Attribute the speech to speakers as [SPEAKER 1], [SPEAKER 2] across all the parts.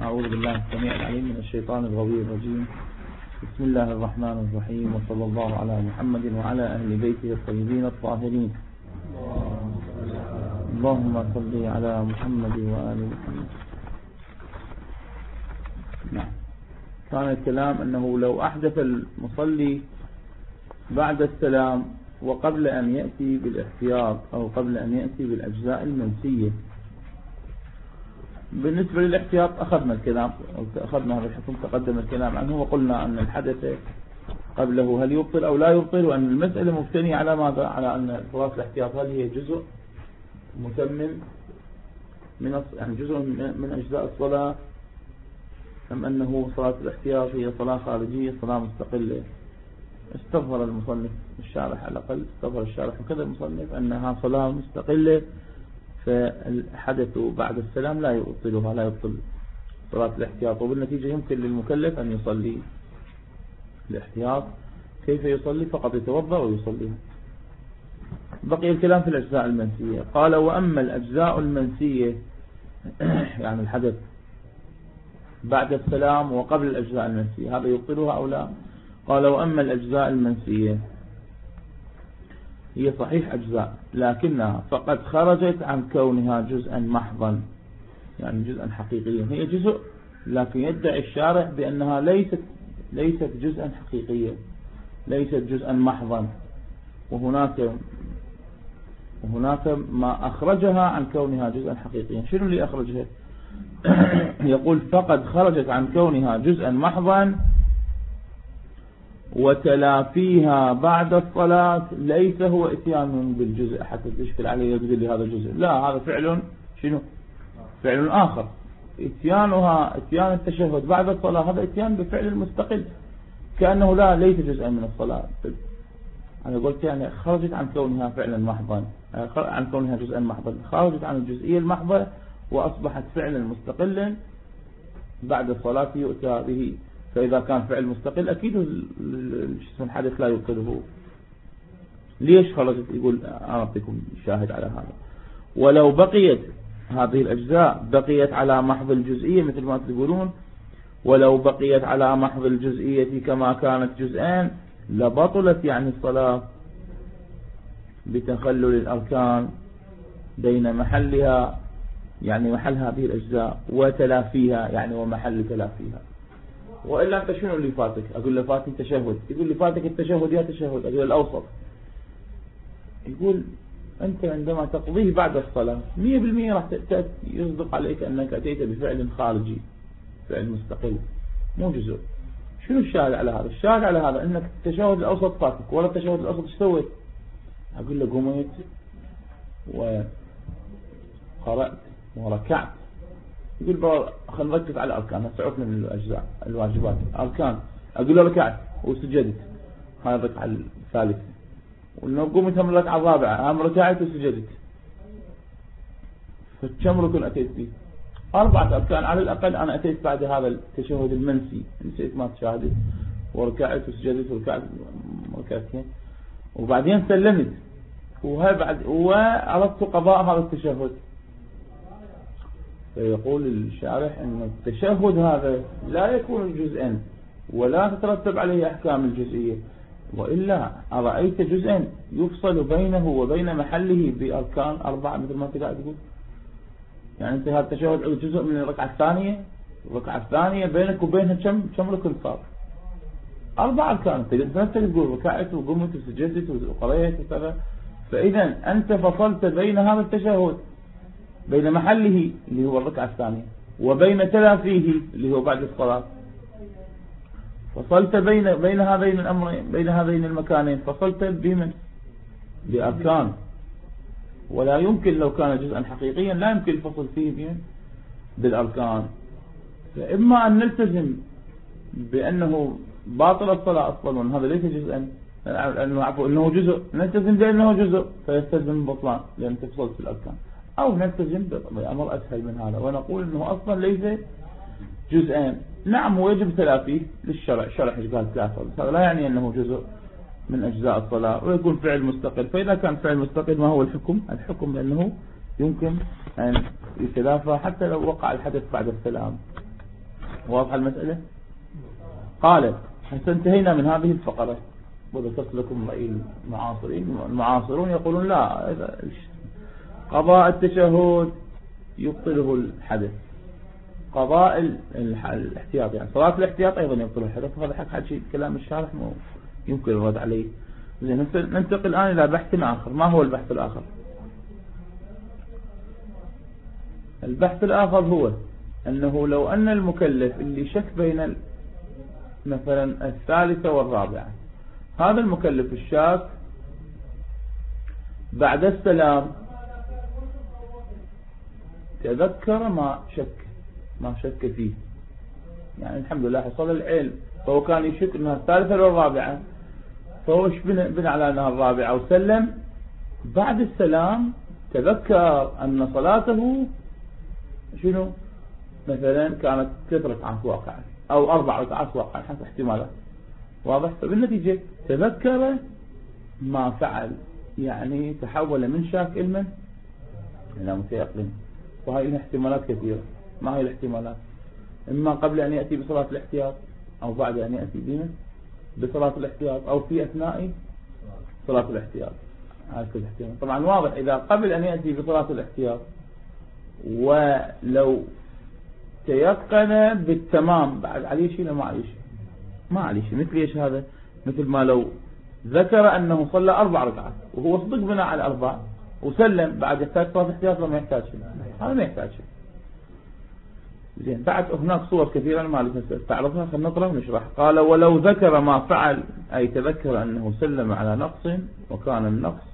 [SPEAKER 1] أعوذ بالله السميع العليم من الشيطان الغوي الرجيم. بسم الله الرحمن الرحيم، وصلى الله على محمد وعلى أهل بيته الطيبين الطاهرين. اللهم صل على محمد وآل محمد. نعم. كان الكلام أنه لو أحدث المصلي بعد السلام وقبل أن يأتي بالاحتياط أو قبل أن يأتي بالأجزاء المنسية. بالنسبة للاحتياط أخذنا الكلام، أخذنا هذا الحكم، تقدم الكلام عنه وقلنا أن الحدث قبله هل يبطل أو لا يبطل، وأن المسألة مبتنية على ماذا؟ على أن صلاة الاحتياط هل هي جزء متمم يعني جزء من أجزاء الصلاة، أم أنه صلاة الاحتياط هي صلاة خارجية، صلاة مستقلة. استظهر المصنف الشارح، على الأقل استظهر الشارح وكذا المصنف أنها صلاة مستقلة، فالحدث بعد السلام لا يبطلها، لا يبطل صلاة الاحتياط، وبالنتيجة يمكن للمكلف أن يصلي الاحتياط. كيف يصلي؟ فقط يتوضأ ويصليها. بقي الكلام في الأجزاء المنسية. قال: وأما الأجزاء المنسية يعني الحدث بعد السلام وقبل الأجزاء المنسية، هذا يبطلها أو لا؟ قال: وأما الأجزاء المنسية هي صحيح أجزاء، لكنها فقد خرجت عن كونها جزءا محضا، يعني جزءا حقيقيا. هي جزء، لكن يدعي الشارع بأنها ليست جزءا حقيقيا، ليست جزءا محضا، وهناك ما أخرجها عن كونها جزءا حقيقيا. شنو اللي أخرجها؟ يقول: فقد خرجت عن كونها جزءا محضا، وتلافيها بعد الصلاة ليس هو اتيان بالجزء حتى تشكل عليه يقول لي هذا جزء، لا، هذا فعل شنو؟ فعل آخر. اتيان التشهد بعد الصلاة هذا اتيان بفعل مستقل، كأنه ليس جزءا من الصلاة. أنا قلت يعني خرجت عن كونها فعلا محضا، عن كونها جزءا محضا، خرجت عن الجزئية المحضة وأصبحت فعلا مستقلا بعد الصلاة يؤتى به. فإذا كان فعل مستقل أكيد الحدث لا يبطله. ليش خرجت؟ يقول أعطيكم شاهد على هذا. ولو بقيت هذه الأجزاء بقيت على محض الجزئية، مثل ما تقولون، ولو بقيت على محض الجزئية كما كانت جزءان لبطلت يعني الصلاة بتخلل الأركان بين محلها، يعني محل هذه الأجزاء، وتلافيها يعني ومحل تلافيها. وإلا أنت شنو اللي فاتك؟ أقول له فاتني التشهد، يقول لي فاتك التشهد يا تشهد، أقول له الأوسط. يقول أنت عندما تقضيه بعد الصلاة 100% راح يصدق عليك أنك أتيت بفعل خارجي، فعل مستقل مو جزء. شنو الشاهد على هذا؟ الشاهد على هذا أنك التشهد الأوسط فاتك، ولا التشهد الأوسط ايش سويت؟ أقول له قمت وقرأت وركعت. يقول خلينا نركز على الأركان، نسعفنا من الأجزاء الواجبات. أركان، أقول له ركعت وسجدت، هاي الركعة الثالثة. ولو قمت هم الركعة الرابعة، هم ركعت وسجدت. فكم ركن أتيت به؟ 4 أركان على الأقل. أنا أتيت بعد هذا التشهد المنسي، نسيت ما تشاهدت، وركعت وسجدت وركعت ركعتين، وبعدين سلمت، وأردت قضاء هذا التشهد. فيقول الشارح أن التشهد هذا لا يكون جزءا ولا تترتب عليه أحكام الجزئية، وإلا أرأيت جزءا يفصل بينه وبين محله بأركان 4 مثل ما قاعد تقول. يعني أنت هذا التشهد جزء من الركعة الثانية بينك وبينها كم ركن صار؟ 4 أركان. أنت نفسك تقول ركعت وقمت وسجدت وقريت وكذا. فإذا أنت فصلت بين هذا التشهد، بين محله اللي هو الركعة الثانية وبين تلافيه اللي هو بعد الصلاة. فصلت بين هذين الأمرين، بين هذين المكانين، فصلت بأركان. ولا يمكن لو كان جزءا حقيقيا لا يمكن الفصل فيه بالأركان. فإما أن نلتزم بأنه باطل الصلاة أصلا وأن هذا ليس جزءا، أنه جزء، نلتزم بأنه جزء فيستلزم بطلان لأن تفصل في الأركان، أو نلتزم بأمر أسهل من هذا ونقول أنه أصلا ليس جزءان. نعم ويجب تلافيه للشرع، الشرع قال 3، بس هذا لا يعني أنه جزء من أجزاء الصلاة، ويكون فعل مستقل. فإذا كان فعل مستقل ما هو الحكم؟ الحكم بأنه يمكن أن يتلافى حتى لو وقع الحدث بعد السلام. واضح المسألة؟ قال حتى انتهينا من هذه الفقرة، وذكرت لكم رأي المعاصرون يقولون لا، قضاء التشهد يبطله الحدث، قضاء الاحتياط يعني صلاة الاحتياط أيضا يبطل الحدث. هذا حكي كلام الشارح يمكن الرد عليه. ننتقل الآن إلى بحث آخر. ما هو البحث الآخر؟ البحث الآخر هو أنه لو أن المكلف اللي شك بين مثلا الثالثة والرابعة، هذا المكلف الشاك بعد السلام تذكر ما شك فيه، يعني الحمد لله حصل العلم، فهو كان يشك أنها الثالثة والرابعة، فهو بنى على أنها الرابعة وسلم. بعد السلام تذكر أن صلاته شنو مثلا كانت 3 ركعات واقعة أو 4 ركعات واقعة حسب احتمالات، واضح؟ فبالنتيجة تذكر ما فعل، يعني تحول من شاك إلى متيقن. وهي الاحتمالات كثيرة. ما هي الاحتمالات؟ إما قبل أن يأتي بصلاة الاحتياط، أو بعد أن يأتي بصلاة الاحتياط، أو في أثناء صلاة الاحتياط. هذا الاحتمال طبعا واضح. إذا قبل أن يأتي بصلاة الاحتياط ولو تيقن بالتمام بعد عليه شيء ما عليه شيء، ما عليه شيء. مثل ايش هذا؟ مثل ما لو ذكر أنه صلى 4 ركعات وهو صدق بناء على 4 وسلم بعد يحتاج صلاة احتياط، ما يحتاج شيء، هذا ما يحتاج شيء. زين، بعد هناك صور كثيرة ما لسه تعرفها، خلينا نقرأ ونشرح. قال ولو ذكر ما فعل، أي تذكر أنه سلم على نقص وكان النقص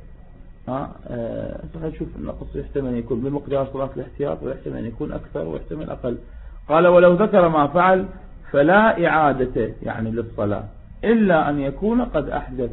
[SPEAKER 1] نشوف النقص يحتمل أن يكون بمقدار صلاة الاحتياط، ويحتمل أن يكون أكثر، ويحتمل أقل. قال ولو ذكر ما فعل فلا إعادة يعني للصلاة إلا أن يكون قد أحدث.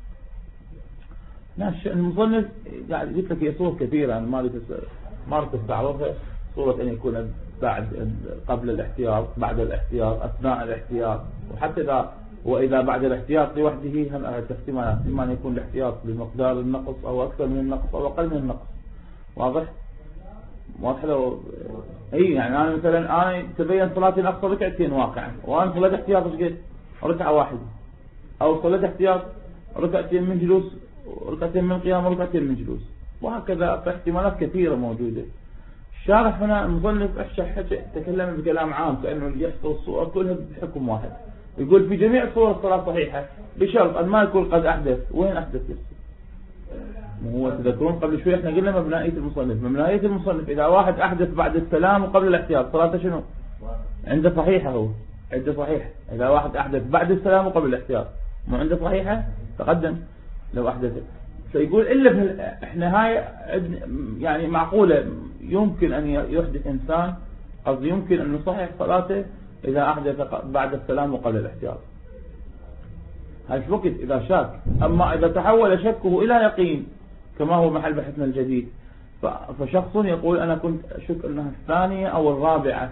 [SPEAKER 1] المصنف يعني قلت لك هي صور كثيرة، يعني ما تستعرضها. صورة أن يكون قبل الاحتياط، بعد الاحتياط، أثناء الاحتياط، وحتى وإذا بعد الاحتياط لوحده هم احتمالات، إما أن يكون الاحتياط بمقدار النقص أو أكثر من النقص أو أقل من النقص. واضح لو يعني أنا مثلا أنا تبين صلاتي الأقصى ركعتين واقعا، وأنا صليت احتياط قد ركعة واحدة، أو صليت احتياط ركعتين من جلوس، ركعتين من قيام، وركعتين من جلوس، وهكذا. فاحتمالات كثيرة موجودة. الشارح هنا المصنف تكلم بكلام عام كأنه يحصل الصور كلها بحكم واحد. يقول في جميع صور الصلاة صحيحة بشرط أن ما يكون قد أحدث. وين أحدث يصير؟ هو تذكرون قبل شوي احنا قلنا مبنائية المصنف إذا واحد أحدث بعد السلام وقبل الاحتياط صلاته شنو؟ عنده صحيحة. هو عنده صحيحة. إذا واحد أحدث بعد السلام وقبل الاحتياط مو عنده صحيحة؟ تقدم لو أحدث. فيقول إلا احنا هاي يعني معقولة يمكن أن يحدث إنسان، قصدي يمكن أن يصحح صلاته إذا أحدث بعد السلام وقبل الاحتياط. هاي في وقت إذا شك. أما إذا تحول شكه إلى يقين كما هو محل بحثنا الجديد، فشخص يقول أنا كنت أشك أنها الثانية أو الرابعة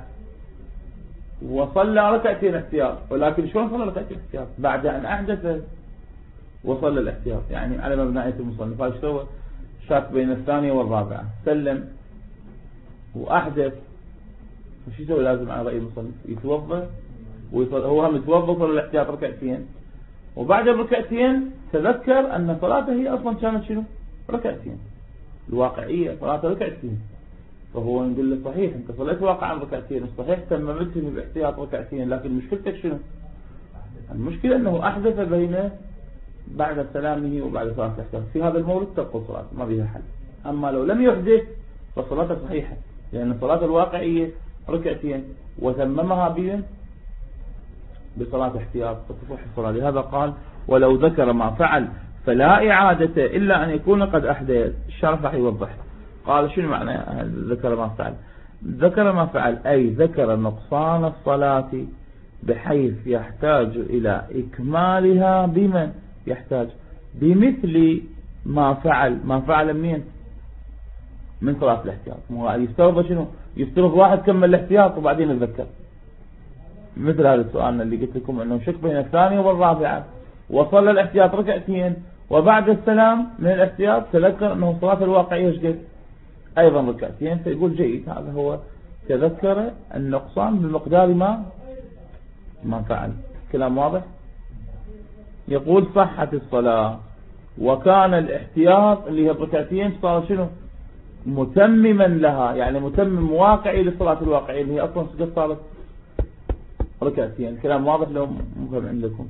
[SPEAKER 1] وصلى ركعتين احتياط، ولكن شلون صلى ركعتين احتياط؟ بعد أن أحدث وصل الاحتياط، يعني على مبنائية المصنف. هاي سوى شاك بين الثانية والرابعة، سلم وأحدث، وش يسوي؟ لازم على رأي المصنف يتوضأ، هو هم يتوضأ صلى الاحتياط ركعتين، وبعد الركعتين تذكر أن صلاته هي أصلا كانت شنو؟ ركعتين. الواقعية صلاته ركعتين. فهو نقول له صحيح أنت صليت واقعا ركعتين، صحيح تممتني باحتياط ركعتين، لكن مشكلتك شنو؟ المشكلة أنه أحدث بين بعد سلامه وبعد صلاة الاحتياط. في هذا المورد تبقى صلاة ما بها حل. أما لو لم يحدث فصلاته صحيحة، لأن صلاة الواقعية ركعتين وتممها بصلاة احتياط فتصح الصلاة. لهذا قال ولو ذكر ما فعل فلا إعادة إلا أن يكون قد أحدث. الشرح راح يوضح. قال شنو معنى ذكر ما فعل؟ ذكر ما فعل أي ذكر نقصان الصلاة بحيث يحتاج إلى إكمالها بمن يحتاج بمثل ما فعل. ما فعل من صلاة الاحتياط. يفترض شنو؟ يفترض واحد كمل الاحتياط وبعدين يتذكر، مثل هذا السؤال اللي قلت لكم انه شك بين الثانية والرابعة وصلى الاحتياط ركعتين، وبعد السلام من الاحتياط تذكر انه صلاة الواقعية قد ايضا ركعتين، فيقول جيد، هذا هو تذكر النقصان بمقدار ما فعل. كلام واضح. يقول صحت الصلاة وكان الاحتياط اللي هي الركعتين صار شنو متمما لها، يعني متمم واقعي للصلاة الواقعية اللي هي أصلا سجد صارت ركعتين. كلام واضح لو مفهم عندكم؟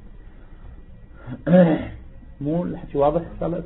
[SPEAKER 1] مو الحكي واضح؟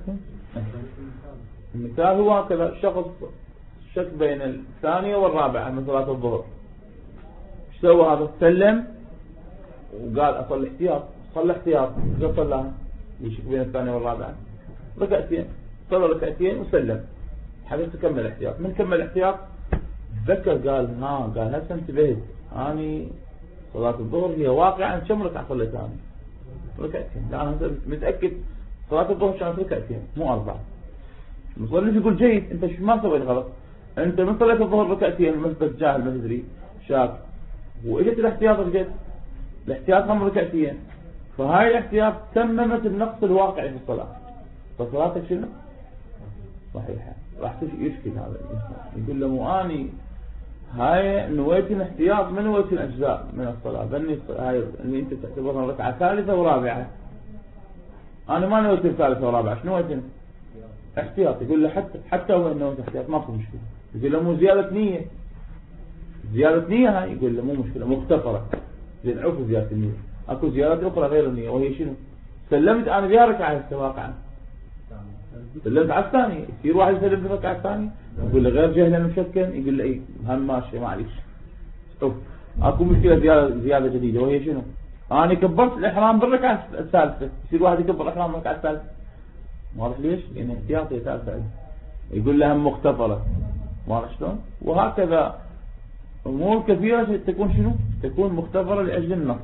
[SPEAKER 1] المثال هو كذا، شخص شك بين الثانية والرابعة من صلاة الظهر، ايش سوى هذا؟ سلم وقال أصلي احتياط، صلى احتياط، شو صلاها؟ يشك بين الثانية والرابعة ركعتين، صلى ركعتين وسلم، حبيت تكمل احتياط. من كمل احتياط تذكر قال هسه انتبهت اني صلاة الظهر هي واقعا كم ركعة صليت انا؟ ركعتين. لا انا متأكد صلاة الظهر كانت ركعتين مو 4. المصلي يقول جيد، انت شو ما سويت غلط، انت من صليت الظهر ركعتين بس جاهل ما تدري شاك، واجت الاحتياط رجعت الاحتياط هم ركعتين، فهاي الاحتياط تممت النقص الواقعي في الصلاة، فصلاتك شنو؟ صحيحة. راح يشكل هذا الإنسان يقول له مو اني هاي نويت الاحتياط من نويت الأجزاء من الصلاة، بني هاي اللي انت تعتبرها ركعة ثالثة ورابعة، انا ما نويت الثالثة ورابعة، شنو نويت احتياط؟ يقول له حتى وين نويت احتياط ماكو مشكلة. يقول له مو زيادة نية، زيادة نية هاي، يقول له مو مشكلة مغتفرة، لأن عفوا زيادة النية، اكو زيادة اخرى غير النية وهي شنو؟ سلمت انا بها ركعة واقعا، سلمت على الثانية، يصير واحد يسلم في الركعة الثانية يقول له غير جهلا مشكا، يقول له ايه هم ماشي معليش. شوف اكو مشكلة زيادة جديدة وهي شنو؟ انا كبرت الاحرام بالركعة الثالثة، يصير واحد يكبر الاحرام بالركعة الثالثة، واضح ليش؟ لان احتياطي ثالثة، يقول لها مختبرة، واضح شلون؟ وهكذا امور كثيرة تكون شنو؟ تكون مختبرة لاجل النص.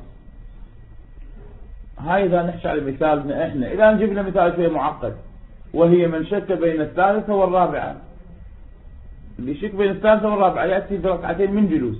[SPEAKER 1] هاي اذا نحكي على مثالنا احنا، اذا نجيبنا مثال شوية معقد وهي من شك بين الثالثة والرابعة، اللي يشك بين الثالثة والرابعة يأتي بركعتين من جلوس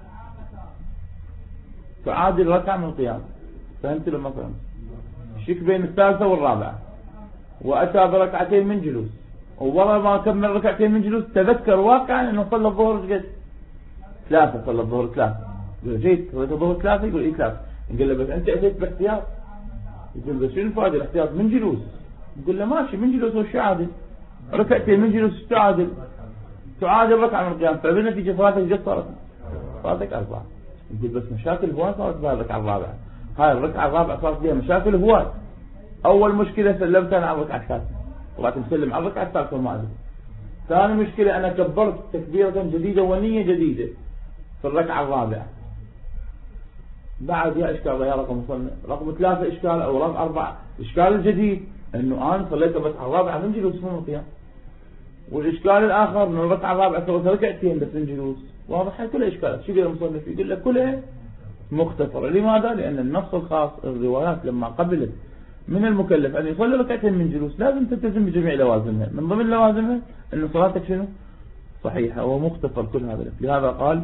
[SPEAKER 1] تعادل ركعة من القيام، فهمت لما فهمت؟ يشك بين الثالثة والرابعة وأتى بركعتين من جلوس، وورا ما كمل ركعتين من جلوس تذكر واقعا انه صلى الظهر قد ثلاثة، صلى الظهر ثلاثة، يقول جيد صليت الظهر ثلاثة، يقول ايه ثلاثة، يقول له بس انت اتيت باحتياط، يقول بس شنو الفائدة الاحتياط من جلوس؟ يقول له ماشي من جلوس وش عادل، ركعتين من جلوس تعادل ركعة من القيام، فبالنتيجة صلاتك قد صلاتك 4. يقول بس مشاكل هواي صارت بها الركعة الرابعة، هاي الركعة الرابعة صارت فيها مشاكل هواي. أول مشكلة سلمت أنا على الركعة الثالثة، طلعت مسلم على الركعة الثالثة وما أدري. ثاني مشكلة أنا كبرت تكبيرة جديدة ونية جديدة في الركعة الرابعة، بعد يا إشكال يا رقم 3 إشكال أو رقم 4 إشكال الجديد إنه أنا صليت بس على الرابعة من جلوس من القيام، والإشكال الآخر من الركعة الرابعة سويت ركعتين بس من جلوس. واضح؟ هاي كلها إشكالات. شو يقول المصنف؟ يقول لك كلها مختصرة. لماذا؟ لأن النص الخاص الروايات لما قبلت من المكلف أن يصلي ركعتين من جلوس لازم تلتزم بجميع لوازمها، من ضمن لوازمها أن صلاتك شنو؟ صحيحة ومختصر كل هذا. لهذا قال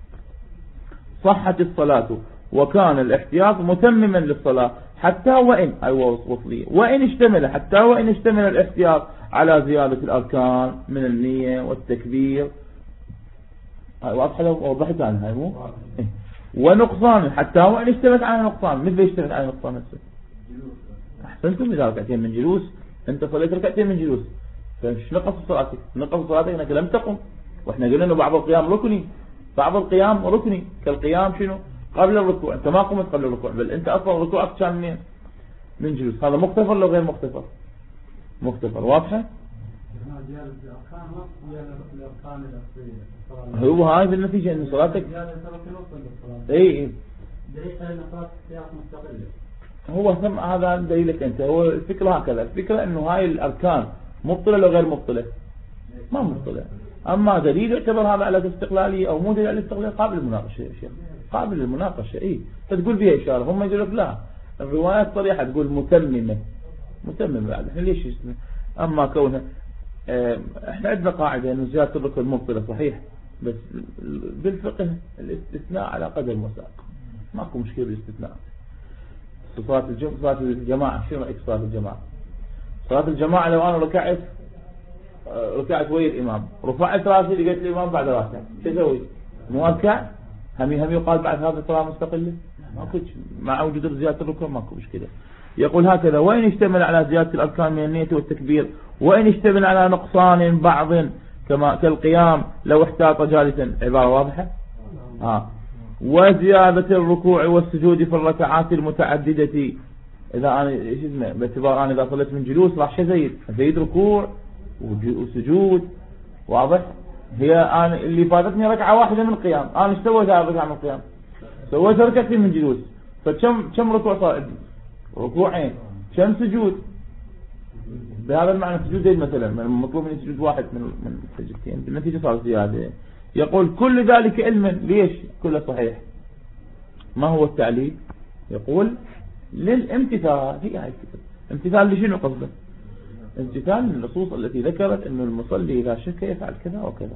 [SPEAKER 1] صحت الصلاة وكان الاحتياط متمما للصلاة حتى وإن وصلية وإن اشتمل، حتى وإن اشتمل الاحتياط على زيادة الأركان من النية والتكبير. واضحة لو وضحت عنها مو؟ ونقصان، حتى وإن اشتملت على نقصان، مثل اشتملت على نقصان نفسه. أحسنتم إذا ركعتين من جلوس، أنت صليت ركعتين من جلوس، فمش نقص صلاتك، نقص صلاتك أنك لم تقم. وإحنا قلنا إنه بعض القيام ركني، بعض القيام ركني، كالقيام شنو؟ قبل الركوع، أنت ما قمت قبل الركوع، بل أنت أصلا ركوعك كان منين؟ من جلوس. هذا مختفر لو غير مختفر؟ مختفر. واضحة؟ هو هاي بالنتيجة إن صلاتك إيه هو ثم هذا دليلك أنت. هو الفكرة هكذا، الفكرة إنه هاي الأركان مبطلة لو غير مبطلة؟ ما مبطلة. أما دليل يعتبر هذا على الاستقلالية أو مو دليل على الاستقلالية قابل للمناقشة يا شيخ، قابل للمناقشة. إيه فتقول بها إشارة، هم يقول لك لا، الروايات صريحة تقول متممة بعد. إحنا ليش اسمه؟ أما كونها إحنا عندنا قاعدة إنه زيادة الركن مبطلة صحيح، بس بالفقه الاستثناء على قدر المساق، ماكو مشكلة بالاستثناء. صلاة الجماعة، شو رأيك صلاة الجماعة؟ صلاة الجماعة لو أنا ركعت ويا الإمام، رفعت راسي لقيت الإمام بعد راسي، شو أسوي؟ مو أركع هم يقال بعد هذا صلاة مستقلة ماكو مع وجود زيادة الركوع ماكو مشكلة. يقول هكذا وإن اشتمل على زيادة الأركان من النية والتكبير وإن اشتمل على نقصان بعض كما كالقيام لو احتاط جالسا عبارة واضحة وزيادة الركوع والسجود في الركعات المتعددة إذا أنا باعتبار أنا إذا صليت من جلوس راح زيد ركوع وسجود واضح. هي أنا اللي فاتتني ركعة واحدة من القيام أنا ايش سويت هذه الركعة من القيام سويت ركعتين من جلوس كم ركوع صار عندي ركوعين كم سجود بهذا المعنى سجودين مثلا من المطلوب مني سجود واحد من سجدتين بالنتيجة صار زيادة. يقول كل ذلك علما ليش كله صحيح ما هو التعليل يقول للامتثال. هي هاي الفكرة امتثال لشنو قصده امتثال للنصوص التي ذكرت أن المصلي إذا شك يفعل كذا وكذا.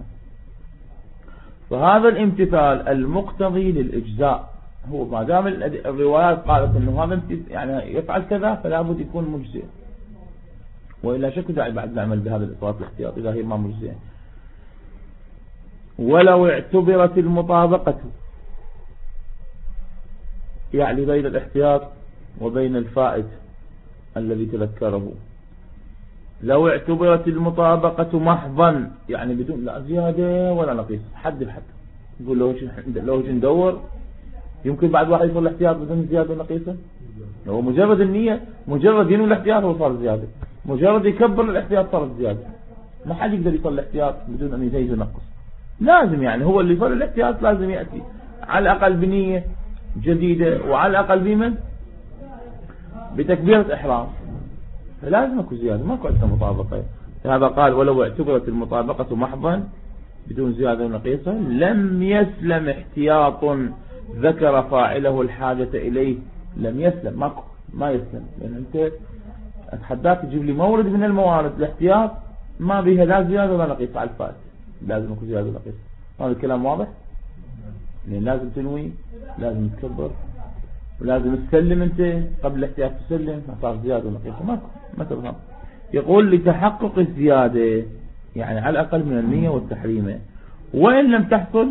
[SPEAKER 1] فهذا الامتثال المقتضي للإجزاء هو ما دام الروايات قالت أنه هذا يعني يفعل كذا فلا بد يكون مجزئ وإلا شك داعي بعد نعمل بهذا الإصرار الاحتياطي إذا هي ما مجزئة. ولو اعتبرت المطابقة يعني بين الاحتياط وبين الفائت الذي تذكره لو اعتبرت المطابقة محضا يعني بدون لا زيادة ولا نقيص حد بحد يقول لو ندور يمكن بعد واحد يصل الاحتياط بدون زيادة ونقيصة هو مجرد النية مجرد ينوي الاحتياط هو صار زيادة مجرد يكبر الاحتياط صار زيادة ما حد يقدر يصل الاحتياط بدون أن يزيد ونقص لازم يعني هو اللي يصل الاحتياط لازم يأتي على الأقل بنية جديدة وعلى الأقل بمن بتكبيرة إحرام فلازم اكو زيادة ماكو عندنا مطابقة. هذا قال ولو اعتبرت المطابقة محضا بدون زيادة ونقيصة لم يسلم احتياط ذكر فاعله الحاجة إليه لم يسلم ماكو ما يسلم لأن أنت أتحداك تجيب لي مورد من الموارد الاحتياط ما بها لا زيادة ولا نقيصة على الفائت لازم اكو زيادة ونقيصة. هذا الكلام واضح لأن لازم تنوي لازم تكبر ولازم تسلم انت قبل الاحتياط تسلم ما صار زيادة ونقيصة ماكو ما تفهم. يقول لتحقق الزيادة يعني على الأقل من النية والتحريمة وإن لم تحصل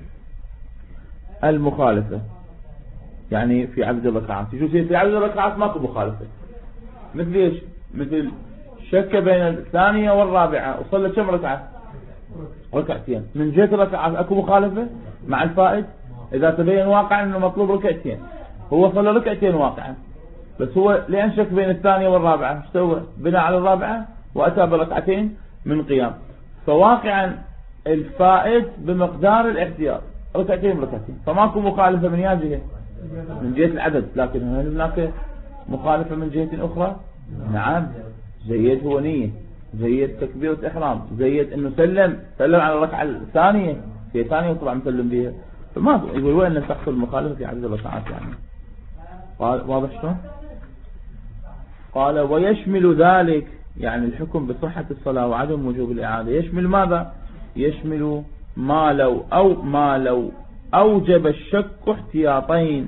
[SPEAKER 1] المخالفة يعني في عدد الركعات شو في عدد الركعات ماكو مخالفة مثل ايش مثل شك بين الثانية والرابعة وصلى كم ركعة ركعتين من جهة الركعات اكو مخالفة مع الفائد إذا تبين واقعا انه مطلوب ركعتين هو صلى ركعتين واقعا بس هو لأن شك بين الثانية والرابعة سوى بناء على الرابعة وأتى بركعتين من قيام فواقعا الفائت بمقدار الاحتياط ركعتين فماكو مخالفة من جهة من جهة العدد لكن هناك مخالفة من جهة أخرى نعم زيد هو نية زيد تكبيرة إحرام زيد أنه سلم على الركعة الثانية في ثانية وطبعا مسلم بها فما يقول وين لم تحصل مخالفة في عدد الركعات يعني واضح شلون قال ويشمل ذلك يعني الحكم بصحة الصلاة وعدم وجوب الإعادة يشمل ماذا يشمل ما لو أوجب الشك احتياطين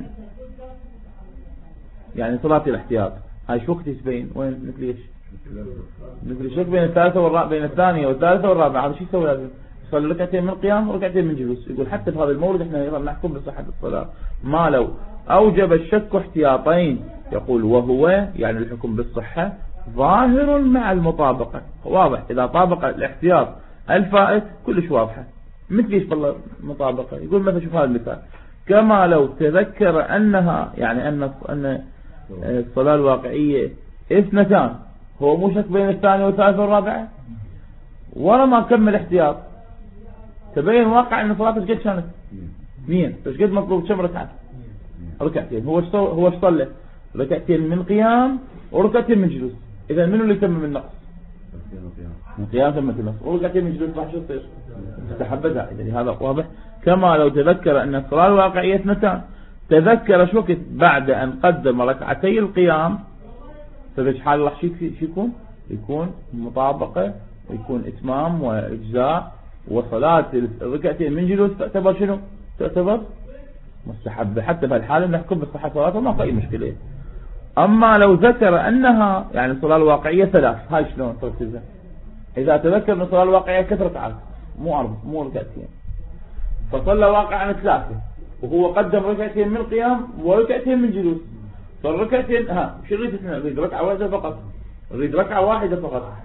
[SPEAKER 1] يعني صلاة الاحتياط هاي شو وقت يسبين وين مثل ايش مثل الشك بين الثانية والثالثة والرابعة هذا شو يسوي لازم يصلي ركعتين من القيام وركعتين من جلوس يقول حتى في هذا المورد احنا ايضا نحكم بصحة الصلاة ما لو أوجب الشك احتياطين يقول وهو يعني الحكم بالصحة ظاهر مع المطابقة واضح إذا طابق الاحتياط الفائت كلش واضحة مثل ايش بالله مطابقة يقول مثلا شوف هذا المثال كما لو تذكر أنها يعني أن الصلاة الواقعية اثنتان هو مو شك بين الثانية والثالثة والرابعة ولا ما كمل احتياط تبين واقع أن صلاته قد كانت 100 بس قد مطلوب كم ركعة ركعتين هو صلى ركعتين من قيام وركعتين من جلوس إذا منو اللي تم النقص من قيام تمت النقص وركعتين من جلوس راح شو يصير تحبذها إذا هذا واضح كما لو تذكر أن الصلاة الواقعية اثنتان تذكر شو وقت بعد أن قدم ركعتي القيام فبش حال راح يكون مطابقة ويكون إتمام وإجزاء وصلاة الركعتين من جلوس تعتبر شنو تعتبر مستحبة حتى في الحالة نحكم بصحة صلاته ما في أي مشكلة. أما لو ذكر أنها يعني الصلاة الواقعية 3 هاي شلون تركزها إذا تذكر أن الصلاة الواقعية 3 ركعات مو 4 مو ركعتين فصلى واقعا 3 وهو قدم ركعتين من القيام وركعتين من الجلوس. فالركعتين شو نريد احنا؟ نريد ركعة واحدة فقط، نريد ركعة واحدة فقط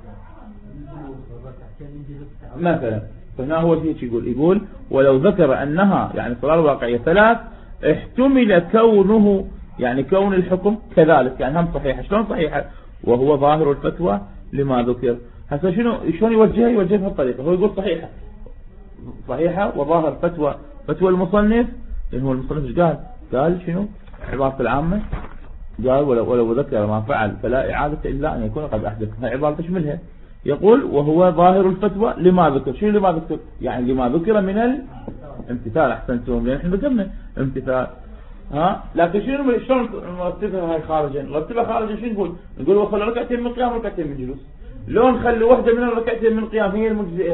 [SPEAKER 1] مثلا. فهنا هو هيك يقول ولو ذكر أنها يعني الصلاة الواقعية 3 احتمل كونه يعني كون الحكم كذلك، يعني هم صحيحة. شلون صحيحة؟ وهو ظاهر الفتوى لما ذكر. هسه شلون يوجهها بهالطريقة. هو يقول صحيحة وظاهر فتوى المصنف، لأن هو المصنف ايش قال شنو عبارة العامة؟ قال ولو ذكر ما فعل فلا إعادة إلا أن يكون قد أحدث. هاي عبارة تشملها. يقول وهو ظاهر الفتوى لما ذكر. شنو لما ذكر؟ يعني لما ذكر من الامتثال. أحسنتم، لأن احنا ذكرنا امتثال. لكن شلون نرتبها هاي خارجا؟ نرتبها خارجا شنو نقول وخلي ركعتين من قيام وركعتين من جلوس. لو نخلي واحدة من الركعتين من القيام هي المجزئة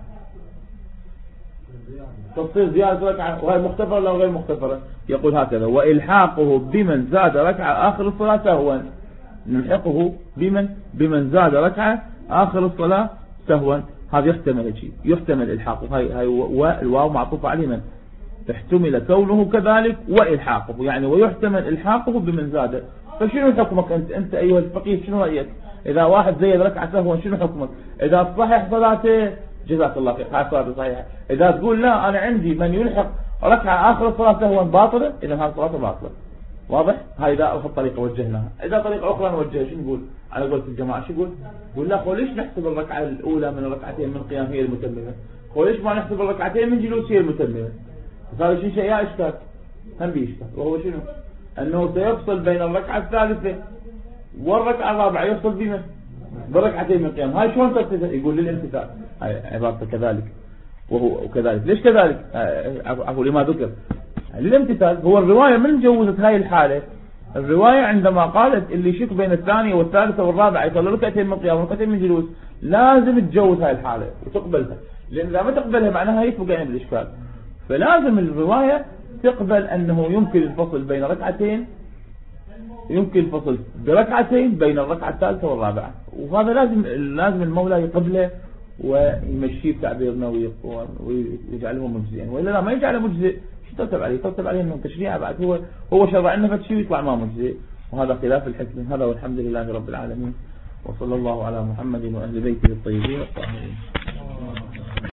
[SPEAKER 1] تصير زيادة ركعة، وهي مختبرة لو غير مختبرة. يقول هكذا وإلحاقه بمن زاد ركعة آخر الصلاة سهوا. نلحقه بمن زاد ركعة آخر الصلاة سهوا. هذا يحتمل إلحاقه. هاي الواو معطوفة على من احتمل كونه كذلك وإلحاقه، يعني ويحتمل إلحاقه بمن زاد. فشنو حكمك أنت أيها الفقيه؟ شنو رأيك إذا واحد زيد ركعة سهوا؟ شنو حكمك إذا صحيح صلاته؟ جزاك الله خير، هاي صلاته صحيحة. إذا تقول لا أنا عندي من يلحق ركعة آخر الصلاة سهوا باطلة، إذا هذه صلاته باطلة. واضح؟ هاي إذا الطريقة وجهناها. إذا طريقة أخرى نوجهها شو نقول؟ على قولة الجماعة شو نقول لا ليش نحسب الركعة الأولى من الركعتين من القيام هي المتممة، وليش ما نحسب الركعتين من جلوس هي المتممة؟ هذا شيء يا إشكال هم بيشكال. وهو شنو؟ أنه سيفصل بين الركعة الثالثة والركعة الرابعة، يفصل بركعتين من القيام. هاي شلون ترتب؟ يقول للامتثال. هاي عبارته كذلك وهو كذلك. ليش كذلك؟ عفوا لما ذكر للامتثال. هو الرواية من جوزت هاي الحالة. الرواية عندما قالت اللي يشك بين الثانية والثالثة والرابعة يصلي ركعتين من قيام وركعتين من جلوس، لازم تجوز هاي الحالة وتقبلها، لأن إذا ما تقبلها معناها يسبق يعني بالإشكال. فلازم الرواية تقبل أنه يمكن الفصل بين ركعتين، يمكن الفصل بركعتين بين الركعة الثالثة والرابعة. وهذا لازم المولى يقبله ويمشيه بتعبيرنا ويجعله مجزئا، وإلا لا ما يجعله مجزئ شو ترتب عليه؟ ترتب عليه انه تشريع بعد هو شرع لنا فشي ويطلع ما مجزئ، وهذا خلاف الحكم. هذا والحمد لله رب العالمين، وصلى الله على محمد وأهل بيته الطيبين الطاهرين.